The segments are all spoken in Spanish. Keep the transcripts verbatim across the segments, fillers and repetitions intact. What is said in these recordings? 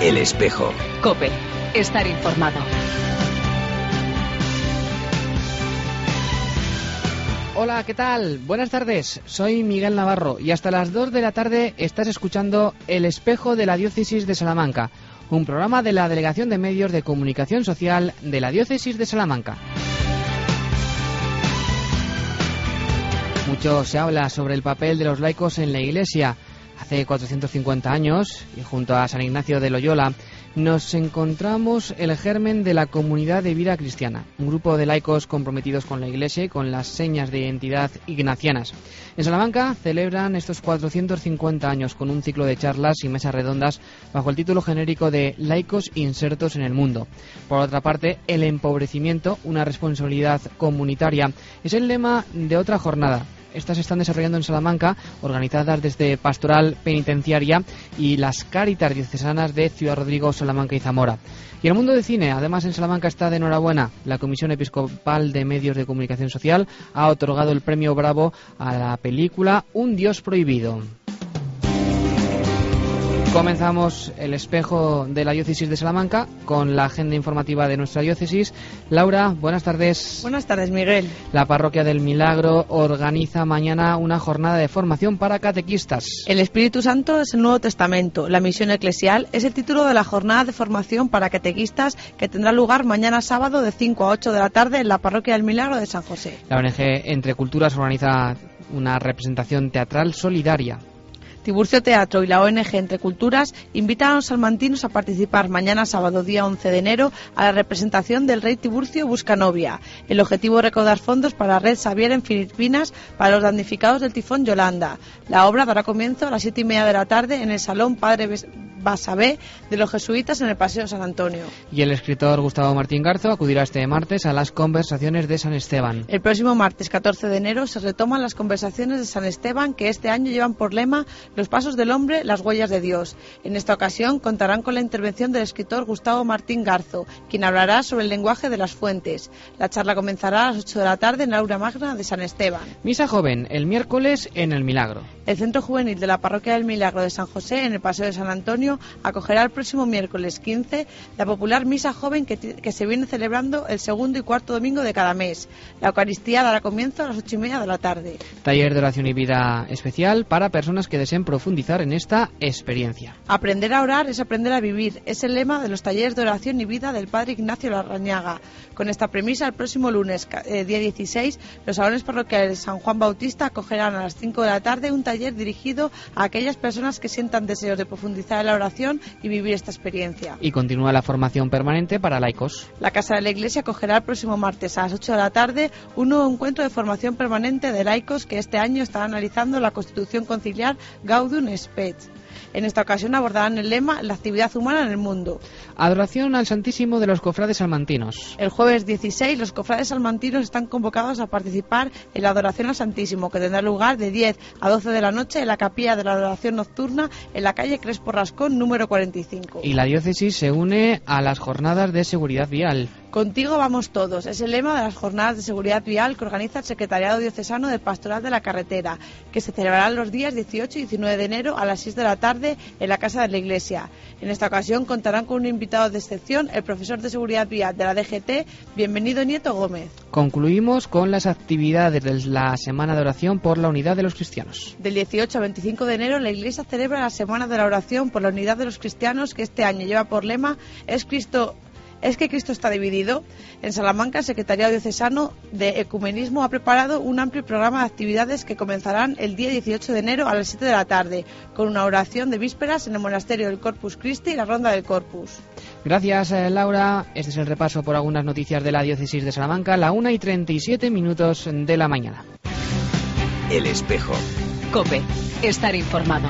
El Espejo. COPE. Estar informado. Hola, ¿qué tal? Buenas tardes, soy Miguel Navarro y hasta las dos de la tarde estás escuchando El Espejo de la Diócesis de Salamanca, un programa de la Delegación de Medios de Comunicación Social de la Diócesis de Salamanca. Mucho se habla sobre el papel de los laicos en la Iglesia. Hace cuatrocientos cincuenta años, y junto a San Ignacio de Loyola, nos encontramos el germen de la Comunidad de Vida Cristiana, un grupo de laicos comprometidos con la Iglesia y con las señas de identidad ignacianas. En Salamanca celebran estos cuatrocientos cincuenta años con un ciclo de charlas y mesas redondas bajo el título genérico de Laicos insertos en el mundo. Por otra parte, el empobrecimiento, una responsabilidad comunitaria, es el lema de otra jornada. Estas se están desarrollando en Salamanca, organizadas desde Pastoral Penitenciaria y las Cáritas diocesanas de Ciudad Rodrigo, Salamanca y Zamora. Y el mundo del cine, además en Salamanca está de enhorabuena. La Comisión Episcopal de Medios de Comunicación Social ha otorgado el premio Bravo a la película Un Dios Prohibido. Comenzamos el espejo de la diócesis de Salamanca con la agenda informativa de nuestra diócesis. Laura, buenas tardes. Buenas tardes, Miguel. La Parroquia del Milagro organiza mañana una jornada de formación para catequistas. El Espíritu Santo es el Nuevo Testamento. La misión eclesial es el título de la jornada de formación para catequistas que tendrá lugar mañana sábado de cinco a ocho de la tarde en la Parroquia del Milagro de San José. La O N G Entre Culturas organiza una representación teatral solidaria. Tiburcio Teatro y la O N G Entre Culturas invitan a los salmantinos a participar mañana sábado día once de enero a la representación del Rey Tiburcio Busca Novia. El objetivo es recaudar fondos para la Red Xavier en Filipinas para los damnificados del tifón Yolanda. La obra dará comienzo a las siete y media de la tarde en el Salón Padre Basabé de los Jesuitas en el Paseo San Antonio. Y el escritor Gustavo Martín Garzo acudirá este martes a las conversaciones de San Esteban. El próximo martes catorce de enero se retoman las conversaciones de San Esteban que este año llevan por lema Los pasos del hombre, las huellas de Dios. En esta ocasión contarán con la intervención del escritor Gustavo Martín Garzo, quien hablará sobre el lenguaje de las fuentes. La charla comenzará a las ocho de la tarde en la aula magna de San Esteban. Misa joven el miércoles en el Milagro. El Centro Juvenil de la Parroquia del Milagro de San José, en el Paseo de San Antonio, acogerá el próximo miércoles quince la popular misa joven que, que se viene celebrando el segundo y cuarto domingo de cada mes. La Eucaristía dará comienzo a las ocho y media de la tarde. Taller de oración y vida especial para personas que deseen profundizar en esta experiencia. Aprender a orar es aprender a vivir. Es el lema de los talleres de oración y vida del Padre Ignacio Larrañaga. Con esta premisa, el próximo lunes, eh, día dieciséis, los salones parroquiales de San Juan Bautista acogerán a las cinco de la tarde un taller dirigido a aquellas personas que sientan deseos de profundizar en la oración y vivir esta experiencia. Y continúa la formación permanente para laicos. La Casa de la Iglesia acogerá el próximo martes a las ocho de la tarde un nuevo encuentro de formación permanente de laicos que este año estará analizando la Constitución Conciliar Gaudium et Spes. En esta ocasión abordarán el lema La actividad humana en el mundo. Adoración al Santísimo de los cofrades salmantinos. El jueves dieciséis los cofrades salmantinos están convocados a participar en la adoración al Santísimo, que tendrá lugar de diez a doce de la noche en la capilla de la adoración nocturna en la calle Crespo Rascón número cuarenta y cinco. Y la diócesis se une a las jornadas de seguridad vial. Contigo vamos todos. Es el lema de las jornadas de seguridad vial que organiza el Secretariado Diocesano del Pastoral de la Carretera, que se celebrarán los días dieciocho y diecinueve de enero a las seis de la tarde en la Casa de la Iglesia. En esta ocasión contarán con un invitado de excepción, el profesor de seguridad vial de la D G T, Bienvenido Nieto Gómez. Concluimos con las actividades de la Semana de Oración por la Unidad de los Cristianos. Del dieciocho al veinticinco de enero la Iglesia celebra la Semana de la Oración por la Unidad de los Cristianos, que este año lleva por lema Es Cristo... ¿Es que Cristo está dividido? En Salamanca, el Secretariado Diocesano de Ecumenismo ha preparado un amplio programa de actividades que comenzarán el día dieciocho de enero a las siete de la tarde, con una oración de vísperas en el Monasterio del Corpus Christi y la Ronda del Corpus. Gracias, Laura. Este es el repaso por algunas noticias de la Diócesis de Salamanca, la una y treinta y siete minutos de la mañana. El Espejo. COPE. Estar informado.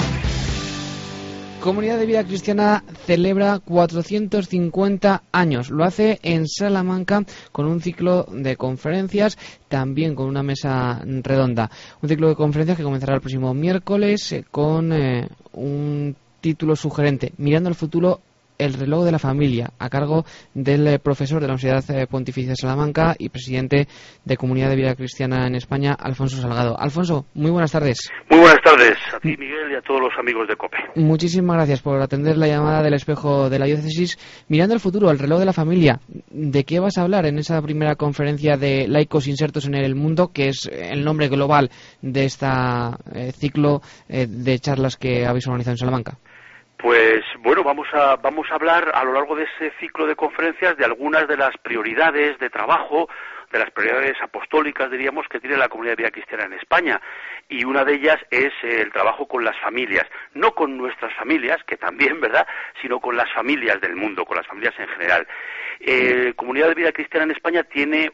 Comunidad de Vida Cristiana celebra cuatrocientos cincuenta años. Lo hace en Salamanca con un ciclo de conferencias, también con una mesa redonda. Un ciclo de conferencias que comenzará el próximo miércoles con eh, un título sugerente, Mirando al futuro, el reloj de la familia, a cargo del eh, profesor de la Universidad Pontificia de Salamanca y presidente de Comunidad de Vida Cristiana en España, Alfonso Salgado. Alfonso, muy buenas tardes. Muy buenas tardes. tardes a ti, Miguel, y a todos los amigos de COPE. Muchísimas gracias por atender la llamada del espejo de la diócesis. Mirando al futuro, el reloj de la familia, ¿de qué vas a hablar en esa primera conferencia de laicos insertos en el mundo, que es el nombre global de este eh, ciclo eh, de charlas que habéis organizado en Salamanca? Pues bueno, vamos a vamos a hablar a lo largo de ese ciclo de conferencias de algunas de las prioridades de trabajo, de las prioridades apostólicas, diríamos, que tiene la comunidad de vida cristiana en España. Y una de ellas es el trabajo con las familias, no con nuestras familias, que también, ¿verdad?, sino con las familias del mundo, con las familias en general. Eh, Comunidad de Vida Cristiana en España tiene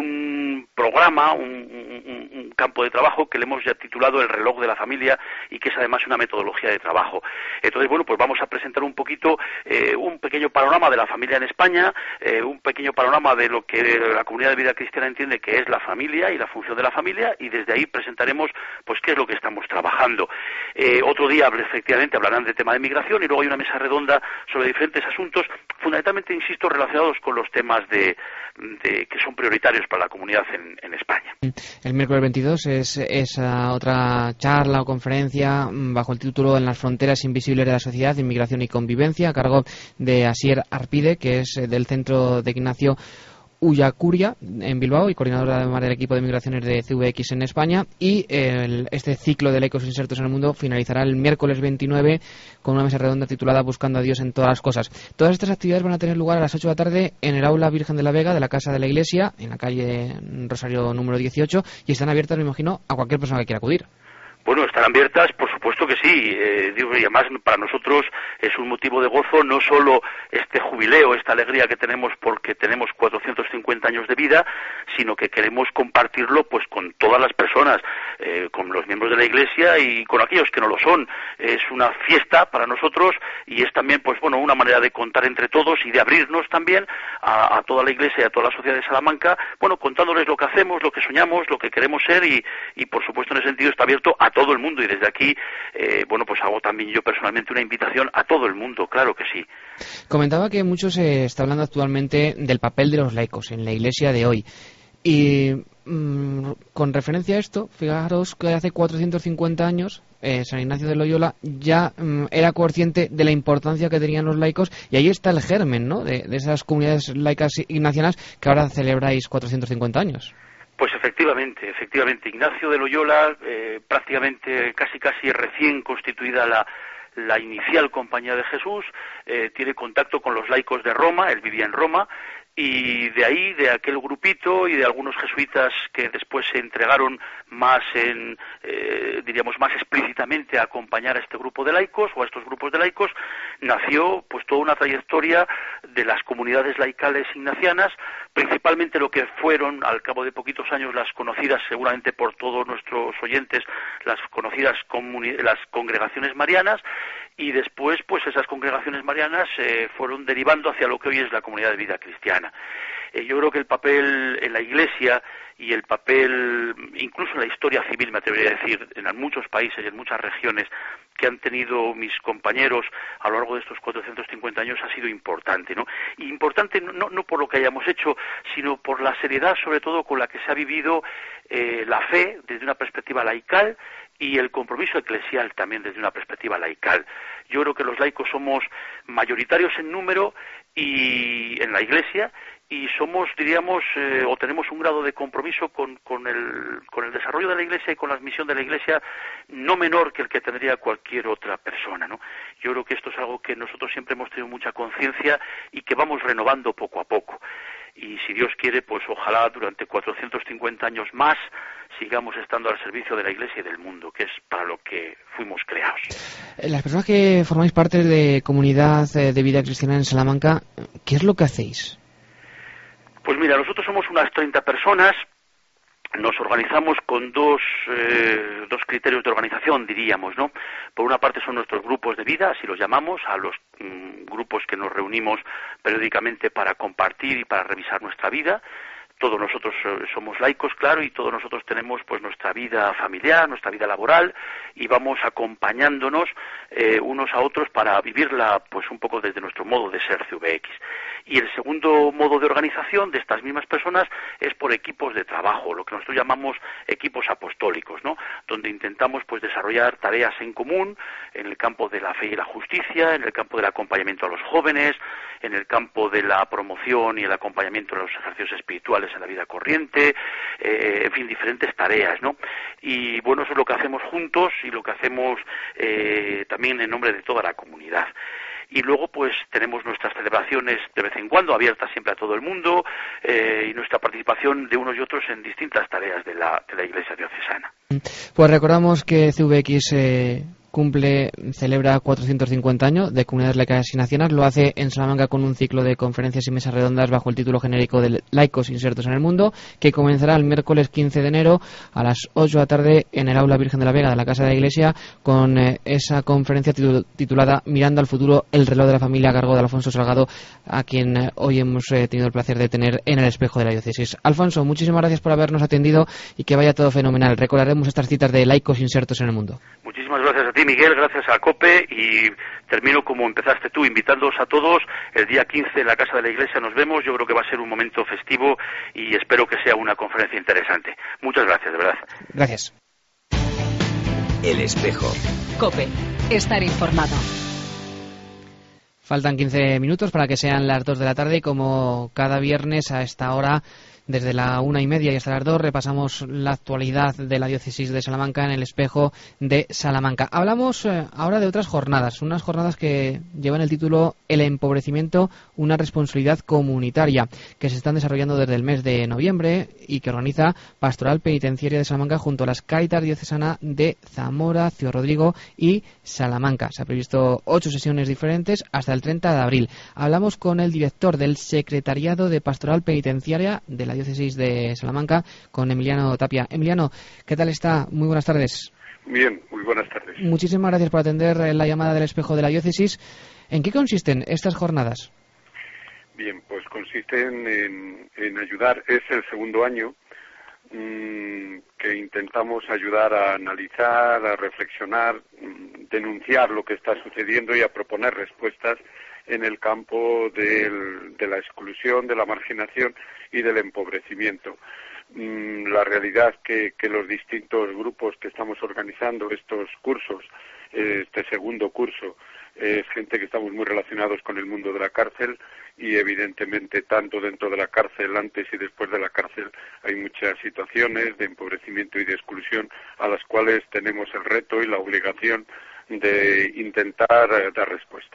un programa, un, un, un campo de trabajo que le hemos ya titulado El reloj de la familia, y que es además una metodología de trabajo. Entonces, bueno, pues vamos a presentar un poquito, eh, un pequeño panorama de la familia en España, eh, un pequeño panorama de lo que la Comunidad de Vida Cristiana entiende que es la familia y la función de la familia, y desde ahí presentaremos pues qué es lo que estamos trabajando. Eh, otro día, efectivamente, hablarán del tema de migración, y luego hay una mesa redonda sobre diferentes asuntos, fundamentalmente, insisto, relacionados con los temas de, de que son prioritarios para la comunidad en, en España. El miércoles veintidós es esa otra charla o conferencia bajo el título En las fronteras invisibles de la sociedad, inmigración y convivencia, a cargo de Asier Arpide, que es del Centro de Ignacio Ullacuria en Bilbao y coordinadora además del equipo de migraciones de C V X en España. Y el, este ciclo de laicos insertos en el mundo finalizará el miércoles veintinueve con una mesa redonda titulada Buscando a Dios en todas las cosas. Todas estas actividades van a tener lugar a las ocho de la tarde en el aula Virgen de la Vega de la Casa de la Iglesia, en la calle Rosario número dieciocho, y están abiertas, me imagino, a cualquier persona que quiera acudir. Bueno, estarán abiertas, por supuesto que sí. Eh, digo, y además para nosotros es un motivo de gozo no solo este jubileo, esta alegría que tenemos porque tenemos cuatrocientos cincuenta años de vida, sino que queremos compartirlo pues con todas las personas, eh, con los miembros de la Iglesia y con aquellos que no lo son. Es una fiesta para nosotros, y es también pues bueno una manera de contar entre todos y de abrirnos también a, a toda la Iglesia y a toda la sociedad de Salamanca, bueno, contándoles lo que hacemos, lo que soñamos, lo que queremos ser, y, y por supuesto en ese sentido está abierto a todo el mundo, y desde aquí, eh, bueno, pues hago también yo personalmente una invitación a todo el mundo, claro que sí. Comentaba que mucho se está hablando actualmente del papel de los laicos en la Iglesia de hoy, y mmm, con referencia a esto, fijaros que hace cuatrocientos cincuenta años eh, San Ignacio de Loyola ya mmm, era consciente de la importancia que tenían los laicos, y ahí está el germen, ¿no?, de, de esas comunidades laicas ignacianas que ahora celebráis cuatrocientos cincuenta años. Pues efectivamente, efectivamente, Ignacio de Loyola, eh, prácticamente casi casi recién constituida la, la inicial Compañía de Jesús, eh, tiene contacto con los laicos de Roma, él vivía en Roma, y de ahí, de aquel grupito y de algunos jesuitas que después se entregaron más en, eh, diríamos, más explícitamente a acompañar a este grupo de laicos o a estos grupos de laicos, nació pues toda una trayectoria de las comunidades laicales ignacianas, principalmente lo que fueron al cabo de poquitos años las conocidas, seguramente por todos nuestros oyentes, las conocidas comuni- las congregaciones marianas, y después pues esas congregaciones marianas eh, fueron derivando hacia lo que hoy es la Comunidad de Vida Cristiana. Eh, yo creo que el papel en la Iglesia y el papel, incluso en la historia civil, me atrevería a decir, en muchos países y en muchas regiones que han tenido mis compañeros a lo largo de estos cuatrocientos cincuenta años, ha sido importante, ¿no? Y importante no, no por lo que hayamos hecho, sino por la seriedad, sobre todo, con la que se ha vivido eh, la fe desde una perspectiva laical, y el compromiso eclesial también desde una perspectiva laical. Yo creo que los laicos somos mayoritarios en número y en la Iglesia, y somos, diríamos, eh, o tenemos un grado de compromiso con, con, el, con el desarrollo de la Iglesia y con la misión de la Iglesia no menor que el que tendría cualquier otra persona, ¿no? Yo creo que esto es algo que nosotros siempre hemos tenido mucha conciencia y que vamos renovando poco a poco. Y si Dios quiere, pues ojalá durante cuatrocientos cincuenta años más sigamos estando al servicio de la Iglesia y del mundo, que es para lo que fuimos creados. Las personas que formáis parte de Comunidad de Vida Cristiana en Salamanca, ¿qué es lo que hacéis? Pues mira, nosotros somos unas treinta personas. Nos organizamos con dos, eh, dos criterios de organización, diríamos, ¿no? Por una parte son nuestros grupos de vida, así los llamamos, a los mm, grupos que nos reunimos periódicamente para compartir y para revisar nuestra vida, todos nosotros somos laicos, claro, y todos nosotros tenemos pues nuestra vida familiar, nuestra vida laboral, y vamos acompañándonos eh, unos a otros para vivirla pues un poco desde nuestro modo de ser C V X. Y el segundo modo de organización de estas mismas personas es por equipos de trabajo, lo que nosotros llamamos equipos apostólicos, ¿no? Donde intentamos pues desarrollar tareas en común en el campo de la fe y la justicia, en el campo del acompañamiento a los jóvenes, en el campo de la promoción y el acompañamiento de los ejercicios espirituales en la vida corriente, eh, en fin, diferentes tareas, ¿no? Y bueno, eso es lo que hacemos juntos y lo que hacemos eh, también en nombre de toda la comunidad. Y luego pues tenemos nuestras celebraciones de vez en cuando, abiertas siempre a todo el mundo, eh, y nuestra participación de unos y otros en distintas tareas de la, de la Iglesia diocesana. Pues recordamos que C V X eh, cumple, celebra cuatrocientos cincuenta años de Comunidades Laicas Ignacianas. Lo hace en Salamanca con un ciclo de conferencias y mesas redondas bajo el título genérico de Laicos Insertos en el Mundo, que comenzará el miércoles quince de enero a las ocho de la tarde en el Aula Virgen de la Vega de la Casa de la Iglesia, con eh, esa conferencia titulada Mirando al futuro, el reloj de la familia, a cargo de Alfonso Salgado, a quien eh, hoy hemos eh, tenido el placer de tener en el espejo de la diócesis. Alfonso, muchísimas gracias por habernos atendido y que vaya todo fenomenal. Recordaremos estas citas de Laicos Insertos en el Mundo. Muchísimas gracias a ti, Miguel, gracias a COPE, y termino como empezaste tú, invitándoos a todos. El día quince en la Casa de la Iglesia nos vemos. Yo creo que va a ser un momento festivo y espero que sea una conferencia interesante. Muchas gracias, de verdad. Gracias. El espejo. COPE. Estar informado. Faltan quince minutos para que sean las dos de la tarde y como cada viernes a esta hora, desde la una y media y hasta las dos, repasamos la actualidad de la diócesis de Salamanca en el espejo de Salamanca. Hablamos eh, ahora de otras jornadas, unas jornadas que llevan el título El empobrecimiento, una responsabilidad comunitaria, que se están desarrollando desde el mes de noviembre y que organiza Pastoral Penitenciaria de Salamanca junto a las Cáritas Diocesana de Zamora, Ciudad Rodrigo y Salamanca. Se han previsto ocho sesiones diferentes hasta el treinta de abril. Hablamos con el director del Secretariado de Pastoral Penitenciaria de la diócesis de Salamanca, con Emiliano Tapia. Emiliano, ¿qué tal está? Muy buenas tardes. Bien, muy buenas tardes. Muchísimas gracias por atender la llamada del espejo de la diócesis. ¿En qué consisten estas jornadas? Bien, pues consisten en, en ayudar, es el segundo año mmm, que intentamos ayudar a analizar, a reflexionar, mmm, denunciar lo que está sucediendo y a proponer respuestas en el campo del, de la exclusión, de la marginación y del empobrecimiento. Mm, la realidad que, que los distintos grupos que estamos organizando estos cursos, eh, este segundo curso, es gente que estamos muy relacionados con el mundo de la cárcel y evidentemente tanto dentro de la cárcel, antes y después de la cárcel, hay muchas situaciones de empobrecimiento y de exclusión a las cuales tenemos el reto y la obligación de intentar eh, dar respuesta.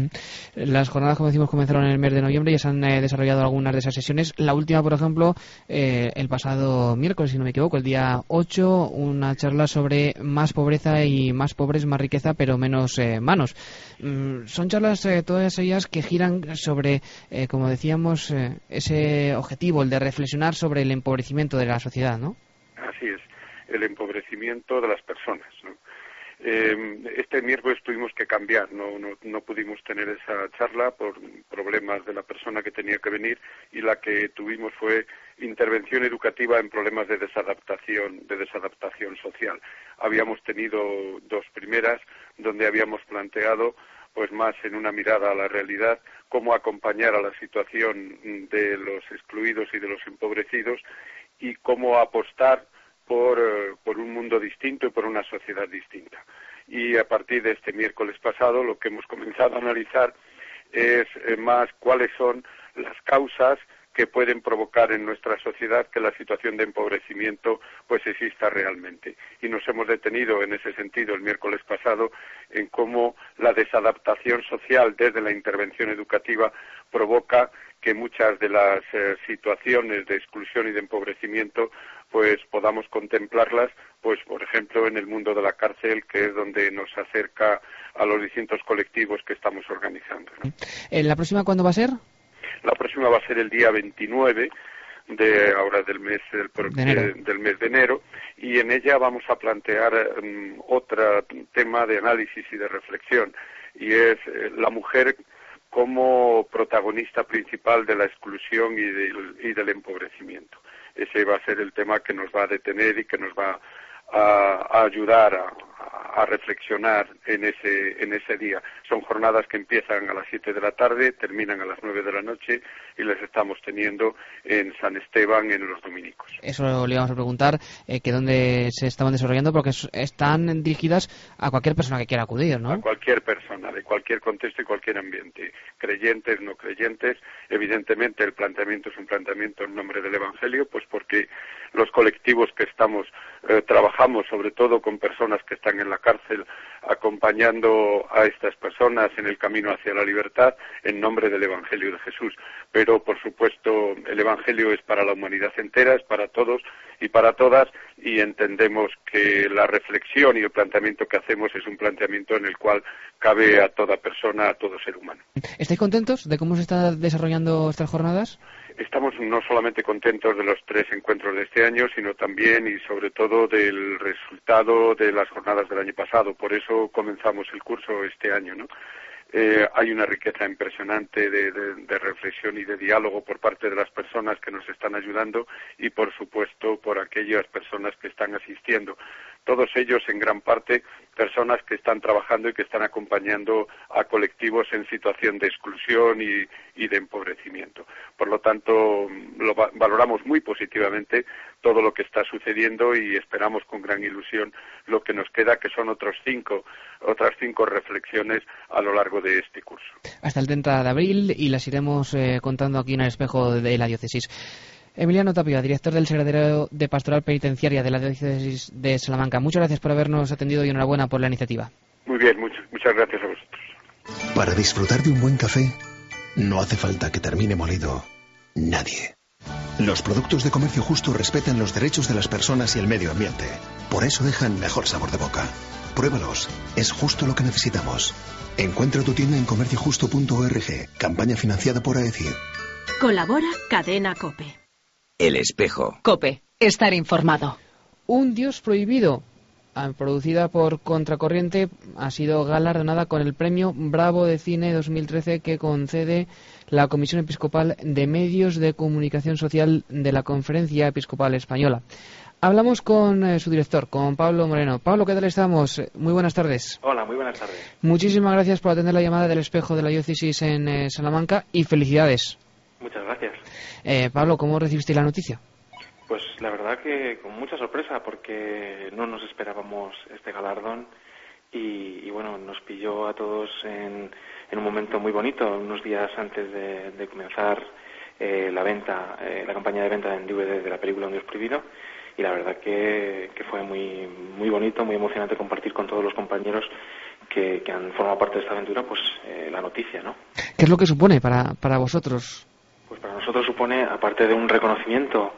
Las jornadas, como decimos, comenzaron en el mes de noviembre y ya se han eh, desarrollado algunas de esas sesiones. La última, por ejemplo, eh, el pasado miércoles, si no me equivoco, el día ocho, una charla sobre más pobreza y más pobres, más riqueza, pero menos eh, manos. Mm, son charlas, eh, todas ellas, que giran sobre, eh, como decíamos, eh, ese objetivo, el de reflexionar sobre el empobrecimiento de la sociedad, ¿no? Así es, el empobrecimiento de las personas, ¿no? Eh, este miércoles tuvimos que cambiar, no, no, no pudimos tener esa charla por problemas de la persona que tenía que venir, y la que tuvimos fue intervención educativa en problemas de desadaptación, de desadaptación social. Habíamos tenido dos primeras donde habíamos planteado, pues más en una mirada a la realidad, cómo acompañar a la situación de los excluidos y de los empobrecidos y cómo apostar Por, por un mundo distinto y por una sociedad distinta. Y a partir de este miércoles pasado lo que hemos comenzado a analizar es eh, más cuáles son las causas que pueden provocar en nuestra sociedad que la situación de empobrecimiento pues exista realmente. Y nos hemos detenido en ese sentido el miércoles pasado en cómo la desadaptación social desde la intervención educativa provoca que muchas de las eh, situaciones de exclusión y de empobrecimiento pues podamos contemplarlas, pues por ejemplo en el mundo de la cárcel, que es donde nos acerca a los distintos colectivos que estamos organizando, ¿no? ¿La próxima cuándo va a ser? La próxima va a ser el día veintinueve de ahora del mes del, de del mes de enero, y en ella vamos a plantear um, otro tema de análisis y de reflexión, y es eh, la mujer como protagonista principal de la exclusión y del, y del empobrecimiento. Ese va a ser el tema que nos va a detener y que nos va a, a ayudar a, a reflexionar en ese, en ese día. Son jornadas que empiezan a las siete de la tarde, terminan a las nueve de la noche y les estamos teniendo en San Esteban, en los dominicos. Eso le íbamos a preguntar, eh, que dónde se estaban desarrollando, porque están dirigidas a cualquier persona que quiera acudir, ¿no? A cualquier persona, de cualquier contexto y cualquier ambiente, creyentes, no creyentes. Evidentemente el planteamiento es un planteamiento en nombre del Evangelio, pues porque los colectivos que estamos eh, trabajamos sobre todo con personas que están en la cárcel, acompañando a estas personas en el camino hacia la libertad en nombre del Evangelio de Jesús. Pero, por supuesto, el Evangelio es para la humanidad entera, es para todos y para todas, y entendemos que la reflexión y el planteamiento que hacemos es un planteamiento en el cual cabe a toda persona, a todo ser humano. ¿Estáis contentos de cómo se están desarrollando estas jornadas? Estamos no solamente contentos de los tres encuentros de este año, sino también y sobre todo del resultado de las jornadas del año pasado. Por eso comenzamos el curso este año, ¿no? Eh, hay una riqueza impresionante de, de, de reflexión y de diálogo por parte de las personas que nos están ayudando y, por supuesto, por aquellas personas que están asistiendo. Todos ellos, en gran parte, personas que están trabajando y que están acompañando a colectivos en situación de exclusión y, y de empobrecimiento. Por lo tanto, lo va, valoramos muy positivamente todo lo que está sucediendo y esperamos con gran ilusión lo que nos queda, que son otros cinco, otras cinco reflexiones a lo largo de este curso. Hasta el treinta de abril y las iremos eh, contando aquí en el espejo de la diócesis. Emiliano Tapia, director del Secretariado de Pastoral Penitenciaria de la Diócesis de Salamanca. Muchas gracias por habernos atendido y enhorabuena por la iniciativa. Muy bien, muchas, muchas gracias a vosotros. Para disfrutar de un buen café, no hace falta que termine molido nadie. Los productos de Comercio Justo respetan los derechos de las personas y el medio ambiente. Por eso dejan mejor sabor de boca. Pruébalos, es justo lo que necesitamos. Encuentra tu tienda en comercio justo punto org. Campaña financiada por AECID. Colabora Cadena COPE. El espejo. COPE. Estar informado. Un Dios prohibido, producida por Contracorriente, ha sido galardonada con el premio Bravo de Cine dos mil trece que concede la Comisión Episcopal de Medios de Comunicación Social de la Conferencia Episcopal Española. Hablamos con eh, su director, con Pablo Moreno. Pablo, ¿qué tal estamos? Muy buenas tardes. Hola, muy buenas tardes. Muchísimas gracias por atender la llamada del espejo de la diócesis en eh, Salamanca y felicidades. Muchas gracias. Eh, Pablo, ¿cómo recibiste la noticia? Pues la verdad que con mucha sorpresa, porque no nos esperábamos este galardón y, y bueno, nos pilló a todos en, en un momento muy bonito, unos días antes de, de comenzar eh, la venta, eh, la campaña de venta en D V D de la película Un Dios Prohibido, y la verdad que, que fue muy muy bonito, muy emocionante compartir con todos los compañeros que, que han formado parte de esta aventura, pues eh, la noticia, ¿no? ¿Qué es lo que supone para, para vosotros? Pues para nosotros supone, aparte de un reconocimiento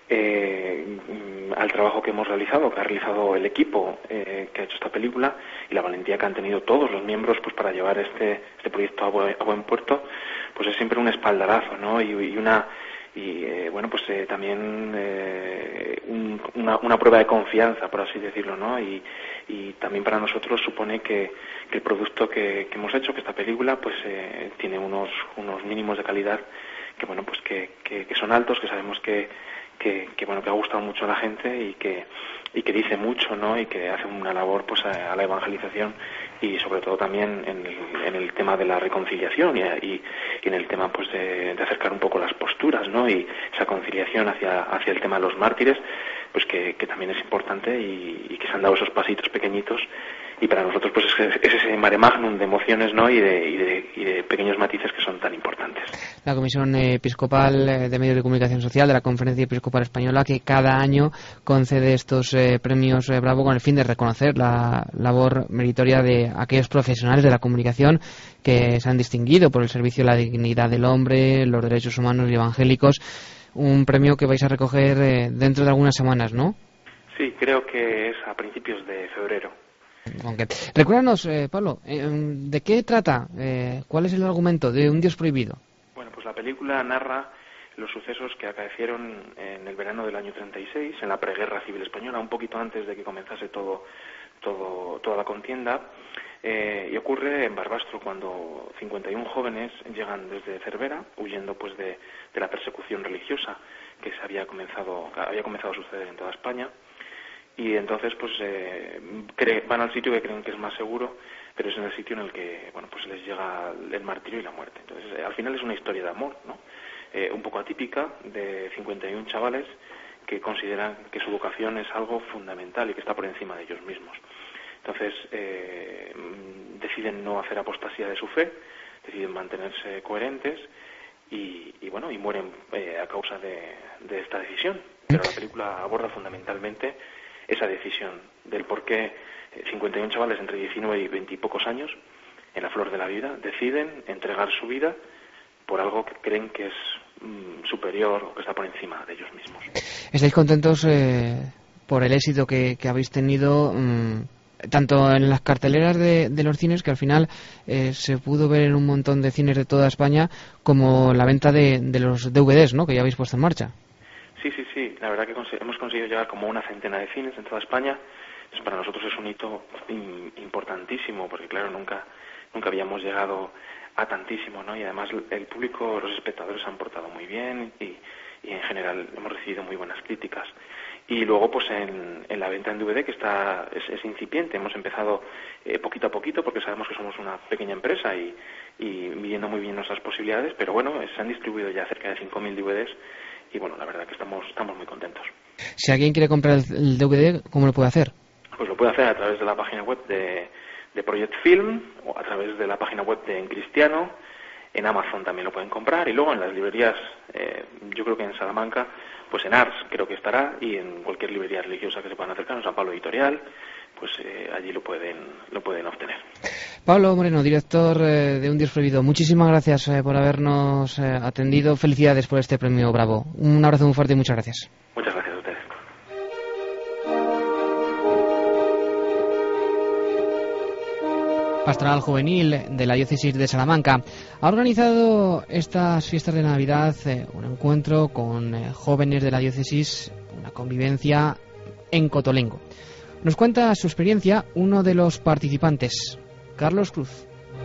eh, al trabajo que hemos realizado, que ha realizado el equipo eh, que ha hecho esta película y la valentía que han tenido todos los miembros pues para llevar este este proyecto a buen, a buen puerto, pues es siempre un espaldarazo, ¿no? Y, y una y eh, bueno pues eh, también eh, un, una, una prueba de confianza, por así decirlo, ¿no? Y, y también para nosotros supone que, que el producto que, que hemos hecho, que esta película, pues eh, tiene unos unos mínimos de calidad que bueno pues que, que, que son altos, que sabemos que, que, que bueno que ha gustado mucho a la gente y que y que dice mucho, ¿no? Y que hace una labor pues a, a la evangelización y sobre todo también en el, en el tema de la reconciliación y, y, y en el tema pues de, de acercar un poco las posturas, ¿no? Y esa conciliación hacia hacia el tema de los mártires, pues que, que también es importante y, y que se han dado esos pasitos pequeñitos. Y para nosotros pues es, es ese mare magnum de emociones, ¿no? Y de, y, de, y de pequeños matices que son tan importantes. La Comisión Episcopal de Medios de Comunicación Social de la Conferencia Episcopal Española, que cada año concede estos eh, premios eh, Bravo con el fin de reconocer la labor meritoria de aquellos profesionales de la comunicación que se han distinguido por el servicio a la dignidad del hombre, los derechos humanos y evangélicos. Un premio que vais a recoger eh, dentro de algunas semanas, ¿no? Sí, creo que es a principios de febrero. Okay. Recuérdanos, eh, Pablo, eh, ¿de qué trata? Eh, ¿Cuál es el argumento de Un Dios Prohibido? Bueno, pues la película narra los sucesos que acaecieron en el verano del año treinta y seis, en la preguerra civil española, un poquito antes de que comenzase todo, todo, toda la contienda. Eh, y ocurre en Barbastro, cuando cincuenta y uno jóvenes llegan desde Cervera, huyendo pues de, de la persecución religiosa que se había comenzado, había comenzado a suceder en toda España, y entonces pues eh, cree, van al sitio que creen que es más seguro, pero es en el sitio en el que bueno pues les llega el martirio y la muerte. Entonces eh, al final es una historia de amor, ¿no? Eh, un poco atípica, de cincuenta y uno chavales que consideran que su vocación es algo fundamental y que está por encima de ellos mismos. Entonces eh, deciden no hacer apostasía de su fe, deciden mantenerse coherentes y, y bueno, y mueren eh, a causa de, de esta decisión. Pero la película aborda fundamentalmente esa decisión del por qué cincuenta y uno chavales entre diecinueve y veinte y pocos años, en la flor de la vida, deciden entregar su vida por algo que creen que es mm, superior o que está por encima de ellos mismos. ¿Estáis contentos eh, por el éxito que, que habéis tenido, mmm, tanto en las carteleras de, de los cines, que al final eh, se pudo ver en un montón de cines de toda España, como la venta de, de los D V Ds, ¿no?, que ya habéis puesto en marcha? Sí, sí, sí. La verdad que cons- hemos conseguido llegar como una centena de cines en toda España. Entonces, para nosotros es un hito in- importantísimo, porque claro, nunca nunca habíamos llegado a tantísimo, ¿no? Y además el público, los espectadores se han portado muy bien y, y en general hemos recibido muy buenas críticas. Y luego, pues en, en la venta en D V D, que está es, es incipiente. Hemos empezado eh, poquito a poquito, porque sabemos que somos una pequeña empresa y, y midiendo muy bien nuestras posibilidades, pero bueno, se han distribuido ya cerca de cinco mil D V Ds y bueno, la verdad que estamos estamos muy contentos. Si alguien quiere comprar el, el D V D, ¿cómo lo puede hacer? Pues lo puede hacer a través de la página web de, de Project Film, o a través de la página web de En Cristiano. En Amazon también lo pueden comprar, y luego en las librerías, eh, yo creo que en Salamanca, pues en Ars creo que estará, y en cualquier librería religiosa que se puedan acercar, en San Pablo Editorial, pues eh, allí lo pueden lo pueden obtener. Pablo Moreno, director eh, de Un Dios Prohibido, muchísimas gracias eh, por habernos eh, atendido. Felicidades por este premio Bravo. Un abrazo muy fuerte y muchas gracias. Muchas gracias a ustedes. Pastoral Juvenil de la Diócesis de Salamanca ha organizado estas fiestas de Navidad eh, un encuentro con eh, jóvenes de la diócesis, una convivencia en Cotolengo. Nos cuenta su experiencia uno de los participantes, Carlos Cruz.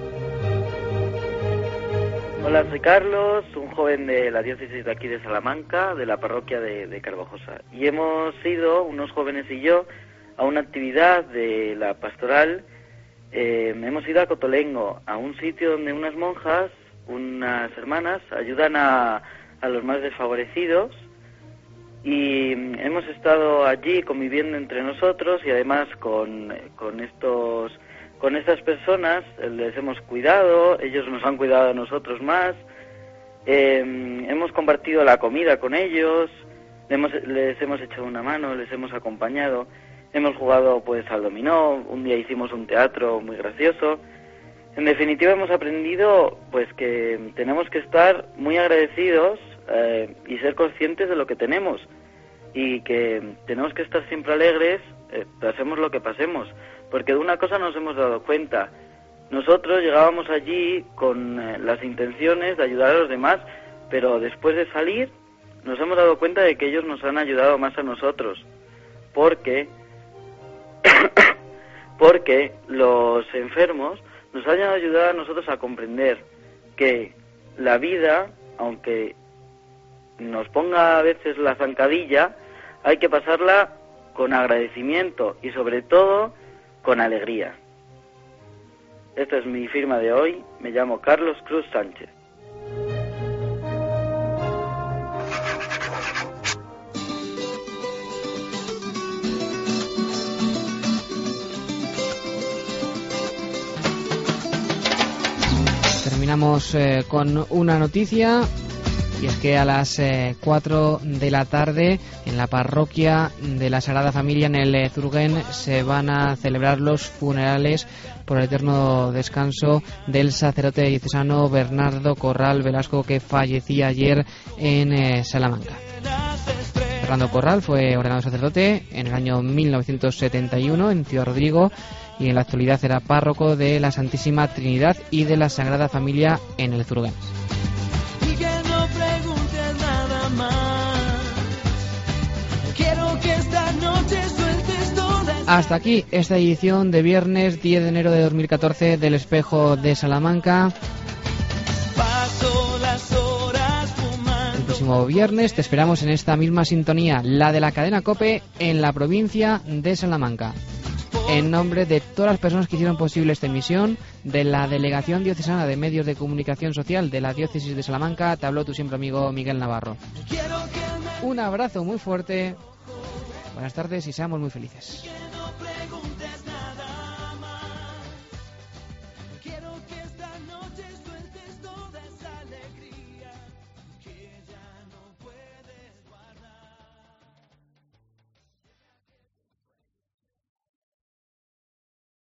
Hola, soy Carlos, un joven de la diócesis de aquí de Salamanca, de la parroquia de, de Carvajosa. Y hemos ido, unos jóvenes y yo, a una actividad de la pastoral. Eh, hemos ido a Cotolengo, a un sitio donde unas monjas, unas hermanas, ayudan a, a los más desfavorecidos, y hemos estado allí conviviendo entre nosotros y además con, con estos con estas personas les hemos cuidado, ellos nos han cuidado a nosotros más, eh, hemos compartido la comida con ellos, hemos, les hemos echado una mano, les hemos acompañado. Hemos jugado pues al dominó, un día hicimos un teatro muy gracioso. En definitiva hemos aprendido pues que tenemos que estar muy agradecidos eh, y ser conscientes de lo que tenemos, y que tenemos que estar siempre alegres, eh, pasemos lo que pasemos, porque de una cosa nos hemos dado cuenta. Nosotros llegábamos allí con eh, las intenciones de ayudar a los demás, pero después de salir nos hemos dado cuenta de que ellos nos han ayudado más a nosotros, porque porque los enfermos nos han ayudado a nosotros a comprender que la vida, aunque nos ponga a veces la zancadilla, hay que pasarla con agradecimiento y sobre todo con alegría. Esta es mi firma de hoy, me llamo Carlos Cruz Sánchez. Terminamos eh, con una noticia, y es que a las eh, cuatro de la tarde en la parroquia de la Sagrada Familia en el eh, Zurguén se van a celebrar los funerales por el eterno descanso del sacerdote diocesano Bernardo Corral Velasco, que fallecía ayer en eh, Salamanca. Fernando Corral fue ordenado sacerdote en el año mil novecientos setenta y uno en Ciudad Rodrigo, y en la actualidad era párroco de la Santísima Trinidad y de la Sagrada Familia en el Zurguén. Y que no preguntes nada más. Quiero que esta noche sueltes todas Hasta aquí esta edición de viernes diez de enero de dos mil catorce del Espejo de Salamanca. Paso las horas fumando. El próximo viernes te esperamos en esta misma sintonía, la de la cadena COPE en la provincia de Salamanca. En nombre de todas las personas que hicieron posible esta emisión, de la Delegación Diocesana de Medios de Comunicación Social de la Diócesis de Salamanca, te habló tu siempre amigo Miguel Navarro. Un abrazo muy fuerte, buenas tardes y seamos muy felices. Quiero que esta noche